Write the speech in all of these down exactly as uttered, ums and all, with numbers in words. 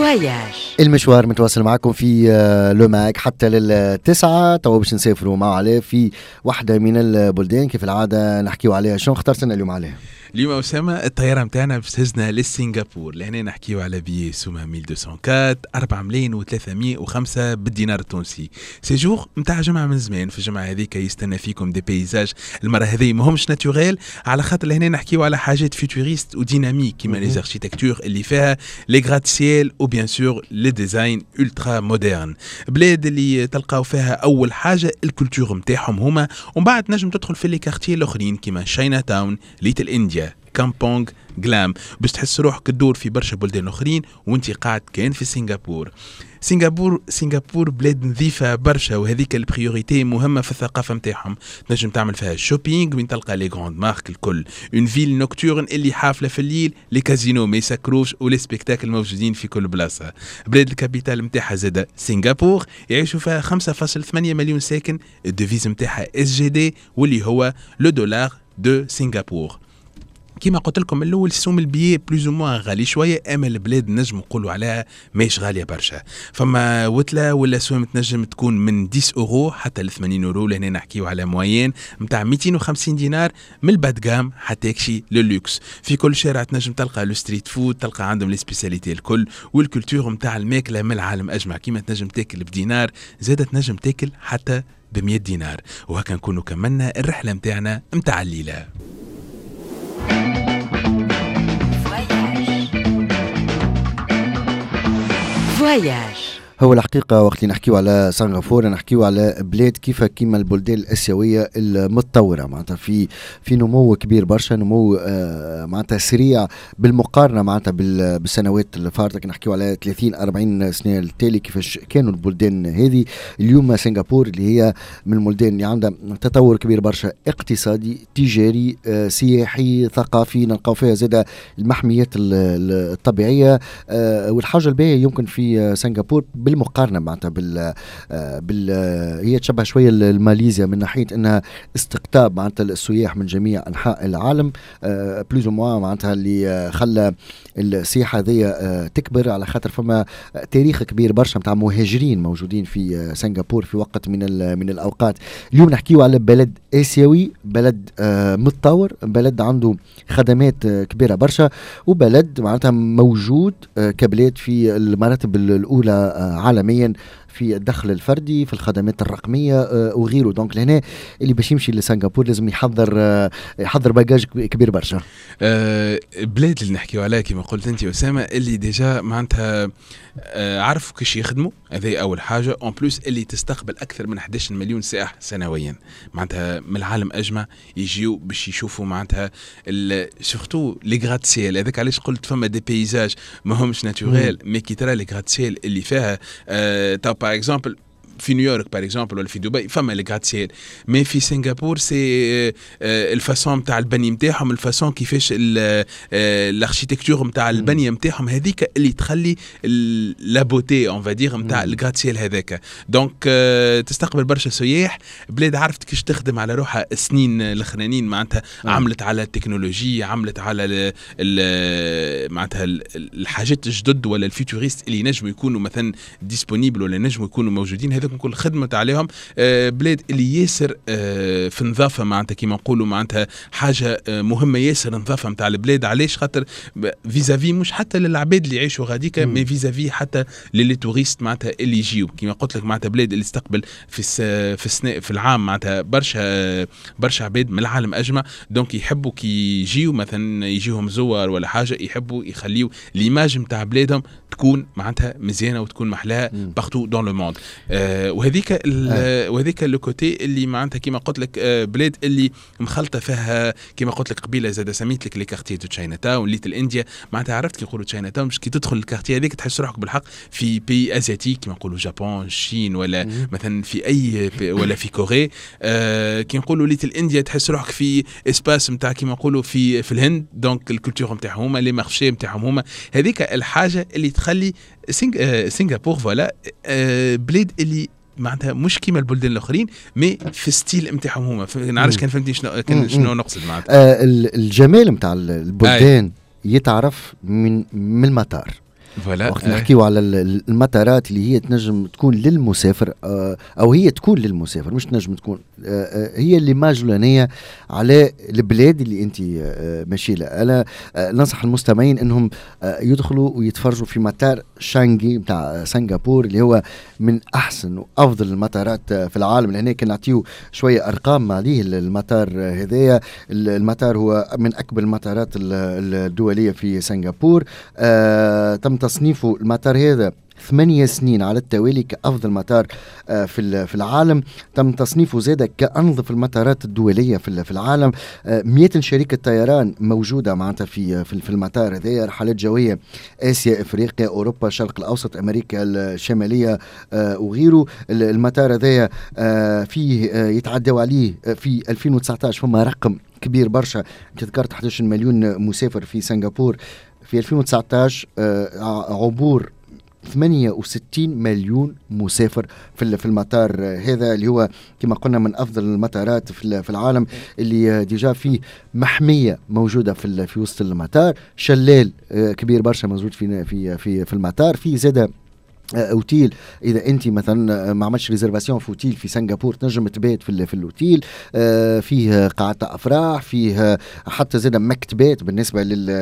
فواياج. المشوار متواصل معكم في لو ماك حتى للتسعة. تو باش نسافروا مع علاء في واحدة من البلدان كيف العادة نحكيوا عليها. شنو اخترت لنا اليوم عليها؟ اليوم أسامة الطيارة متاعنا باش تهزنا لسنغافور، لهنا نحكيو على بيي سوما ألف ومئتين وأربعة أربعة ملايين وثلاثمائة وخمسة بالدينار التونسي. سيجور متاع جمعة من زمان. في الجمعة هذيك يستنى فيكم دي بيزاج. المرة هذه ماهمش ناتوريل، على خاطر لهنا نحكيو على حاجات فيوتوريست وديناميك كيما لي زاركتيكتور اللي فيها لي غرات سيل او بيان سور لي ديزاين الترا مودرن. بلاد اللي تلقاو فيها اول حاجه الكولتور نتاعهم هما، ومن بعد نجم تدخل في لي كارتيي الاخرين كيما شاينا تاون، ليتل انديا، كامبونغ، غلام، باش تحس روحك تدور في برشا بلدان اخرين وانت قاعد كان في سنغافور. سنغافور سنغافور بلاد نظيفه برشا، وهذيك البريوريتي مهمه في الثقافه نتاعهم. تنجم تعمل فيها شوبينغ وين تلقى لي غراند مارك الكل، اون فيل نوكتورن اللي حافله في الليل، لي كازينو ما يسكروش ولي سبيكتاكل موجودين في كل بلاصه. بلاد الكابيتال نتاعها زاده سنغافور يعيشوا فيها خمسة فاصلة ثمانية مليون ساكن. الديفيز نتاعها اس جي دي واللي هو لو دولار دو سنغافور. كيما قلت لكم من الاول سوم البيي بلوز او موان غالي شويه، اما البلاد نجم نقولوا عليها ماهيش غاليه برشا. فما وتله ولا سوم تنجم تكون من عشرة اورو حتى ل ثمانين اورو. لهنا نحكيو على موين نتاع مئتين وخمسين دينار من الباد جام حتى يكشي للوكس. في كل شارع تنجم تلقى لو ستريت فود، تلقى عندهم لي سبيساليتي الكل، والكولتور نتاع الماكله من العالم اجمع. كيما تنجم تاكل بدينار زاده تنجم تاكل حتى ب مئة دينار. وهكا نكونوا كملنا الرحله نتاعنا نتاع الليله. فواياج. هو الحقيقة وقت اللي نحكيو على سنغافورة نحكيو على بلاد كيف كيما البلدان الآسيوية المتطورة، معناتها في في نمو كبير برشا، نمو آه معناتها سريع بالمقارنة معناتها بالسنوات الفارطة. نحكيو على ثلاثين أربعين سنة التالي كيفاش كانوا البلدان هذه. اليوم سنغافور اللي هي من البلدان اللي عندها تطور كبير برشا اقتصادي، تجاري، آه سياحي، ثقافي. نلقاو فيها زادة المحميات الطبيعية. آه والحاجة الباهية يمكن في سنغافور بالمقارنة معناتها بال بال هي تشبه شوية الماليزيا من ناحية انها استقطاب معناتها السياح من جميع انحاء العالم. بلوز او موان معناتها اللي خلى السياحة ذي تكبر، على خاطر فما تاريخ كبير برشا متاع مهاجرين موجودين في سنغافور في وقت من من الاوقات. اليوم نحكيو على بلد اسيوي، بلد متطور، بلد عنده خدمات كبيرة برشا، وبلد معناتها موجود كبلاد في المراتب الاولى عالميا في الدخل الفردي، في الخدمات الرقميه آه وغيره. دونك لهنا اللي باش يمشي لسنغافور لازم يحضر آه يحضر باجاج كبير برشا. آه بلاد اللي نحكيو عليها كما قلت انت اسامه اللي ديجا معناتها آه عرفوا كيش يخدموا، هذه اول حاجه. اون بلوس اللي تستقبل اكثر من أحد عشر مليون سائح سنويا معناتها من العالم اجمع يجيو باش يشوفوا معناتها سورتو لي غرات سيل. هذاك علاش قلت فما دي بيزاج ماهمش ناتوريل، مي كي ترى لي غرات سيل اللي فيها آه باغ اكزومبل في نيويورك باغ اكزومبل ولا في دبي فما لي غرات سيل، مي في سنغافور سي الفاسون نتاع البني نتاعهم، الفاسون كيفاش الاركيتكتور نتاع البنيه نتاعهم هذيك اللي تخلي لا بوتي اون فادير نتاع الغرات سيل هذاك. دونك تستقبل برشا سياح. بلاد عرفت كيش تخدم على روحها السنين الاخرانيين معناتها عملت على التكنولوجيا، عملت على معناتها الحاجات الجدد ولا الفيوتوريست اللي نجموا يكونوا مثلا ديسپونيبل ولا نجموا يكونوا موجودين. هذا كل خدمة عليهم. آه بلاد اللي ياسر آه في النظافة معناتها كيما نقولوا معناتها حاجة آه مهمة ياسر النظافة نتاع البلاد. علاش؟ خاطر فيزافي مش حتى للعباد اللي يعيشوا غاديكا، مي فيزافي حتى للي توريست معناتها اللي يجيو. كيما قلت لك معناتها بلاد اللي استقبل في في السنة في العام معناتها برشا آه برشا عباد من العالم اجمع. دونك يحبوا كي يجيو مثلا يجيهم زوار ولا حاجة يحبوا يخليوا ليماج نتاع بلادهم تكون معناتها مزيانة وتكون محلاها بارتو دون لو موند. آه وهذيك آه. وهذيك لو كوتي اللي معناتها كيما قلت لك آه بلاد اللي مخلطه فيها كيما قلت لك قبيله زاد سميت لك لي كارتيي دو تشاينا تاون ليتل انديا. معناتها عرفت كي يقولوا تشاينا تاون مش كي تدخل الكارتيي هذيك تحس روحك بالحق في بي ازياتيك كيما نقولوا جابون، الصين، ولا م- مثلا في اي ولا في كوري. آه كي نقولوا ليتل انديا تحس روحك في اسباس نتاع كيما نقولوا في في الهند. دونك الكولتور نتاعهم هما لي مارشي نتاعهم هما هذيك الحاجه اللي تخلي سينغ... آه سنغافور فوالا آه بلاد اللي معناتها مش كيما البلدان الاخرين، مي في ستيل نتاعهم هما. نعرفش كان فهمتني شنو كان شنو نقصد معناتها. آه الجمال نتاع البلدان يتعرف من من المطار. وقت نحكيو على المطارات اللي هي تنجم تكون للمسافر او هي تكون للمسافر، مش تنجم تكون هي اللي ماجولانيه على البلاد اللي انت ماشي لها. انا ننصح المستمعين انهم يدخلوا ويتفرجوا في مطار شانغي بتاع سنغافور اللي هو من احسن وافضل المطارات في العالم. لهنا كان نعطيو شويه ارقام عليه. المطار هذايا المطار هو من اكبر المطارات الدوليه في سنغافور. آه تم تصنيفه المطار هذا ثمانية سنين على التوالي كأفضل مطار آه في في العالم. تم تصنيفه زاده كأنظف المطارات الدولية في في العالم. آه مئة شركة طيران موجودة معناتها في في المطار هذايا، رحلات جوية آسيا، إفريقيا، أوروبا، الشرق الأوسط، أمريكا الشمالية آه وغيره. المطار هذايا آه فيه آه يتعدوا عليه في ألفين وتسعة عشر فما رقم كبير برشا، تذكرت أحد عشر مليون مسافر في سنغافور. في ألفين وتسعة عشر آه عبور ثمانية وستين مليون مسافر في في المطار هذا اللي هو كما قلنا من افضل المطارات في في العالم، اللي ديجا فيه محميه موجوده في في وسط المطار، شلال كبير برشا موجود في في في في المطار، في زاده اوتيل. اذا انت مثلا ما عملتش ريزرفاسيون في اوتيل في سنغافور تنجم تبات في في الاوتيل. آه فيه قاعه افراح، فيه حتى زاد مكتبات بالنسبه لل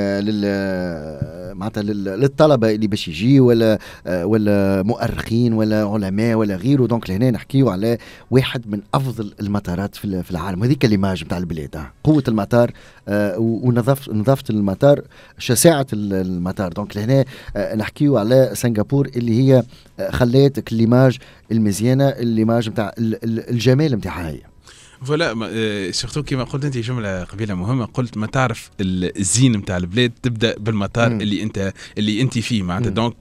لل معناتها للطلبه اللي باش يجي ولا ولا مؤرخين ولا علماء ولا غيره. دونك لهنا نحكيو على واحد من افضل المطارات في في العالم. هذيك الايماج نتاع البلاد، قوه المطار آه ونظافه نظافه المطار، شساعه المطار. دونك لهنا آه نحكيو على سنغافور اللي هي خليت كليماج المزيانه، الليماج نتاع الجمال نتاعها هي. فوالا سورتو كيما قلت انت جمله قبيله مهمه، قلت ما تعرف الزين نتاع البلاد تبدا بالمطار م. اللي انت اللي انت فيه معناتها. دونك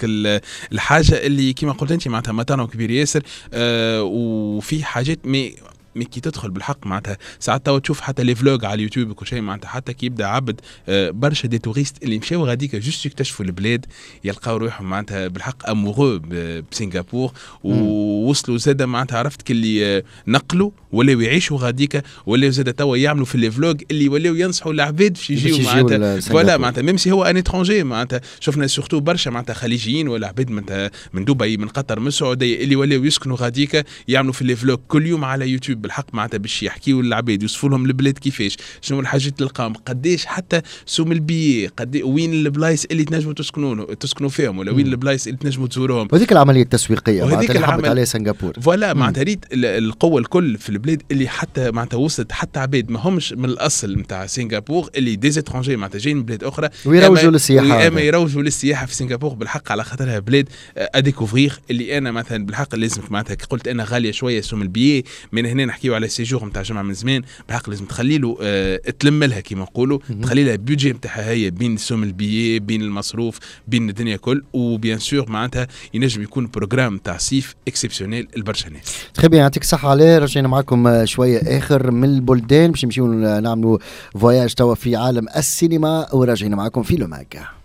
الحاجه اللي كيما قلت انت معناتها مطار كبير ياسر آه وفي حاجات مي مي كي تدخل بالحق معناتها ساعات توا تشوف حتى لي فلوج على اليوتيوب وكل شيء معناتها، حتى كي يبدا عبد برشا دي توريست اللي مشاو غاديك جوست يكتشفوا البلاد يلقاو روحهم معناتها بالحق امورو بسنغافور، ووصلوا زاده معناتها عرفت كلي نقلوا ولاو يعيشوا غاديك، ولاو زاده توا يعملوا في لي فلوج اللي ولاو ينصحوا العباد باش يجيو معناتها. فوالا معناتها ميم سي هو ان اترونجي معناتها شفنا سورتو برشا معناتها خليجيين ولا عباد من من دبي من قطر من السعوديه اللي ولاو يسكنوا غاديك يعملوا في لي فلوج كل يوم على يوتيوب بالحق معناتها باش يحكيوا للعباد يوصفوا لهم البلاد كيفاش، شنو الحاجات تلقاهم، قداش حتى سوم البي قد وين البلايص اللي تنجموا تسكنوا تسكنوا فيهم، ولا وين البلايص اللي تنجموا تزوروهم. وهذيك العمليه التسويقيه معناتها اللي حبت عليها سنغافور. فوالا معناتها ريت القوه الكل في البلاد اللي حتى معناتها وصلت حتى عباد ما همش من الاصل نتاع سنغافور اللي ديزيترونجي معناتها جايين من بلاد اخرى ويروجوا للسياحه، اما يروجوا للسياحه في سنغافور بالحق على خاطرها بلاد اديكوفريغ. اللي انا مثلا بالحق لازمك معناتها قلت انا غاليه شويه سوم البيي، من هنا نحكيو على سيجور نتاع جمعه من زمان بالحق لازم تخلي له أه تلم لها كيما نقولوا، تخلي لها بيدجي نتاعها هي بين سوم البيي بين المصروف بين الدنيا كل، وبيان سور معناتها ينجم يكون بروجرام تاع صيف اكسبسيونيل البرشا ناس. تخيبي يعطيك الصحه. عليه رجعنا معكم شويه اخر من البلدان باش نمشيو نعملوا فواياج توا في عالم السينما، وراجعين معكم في لو ماكا.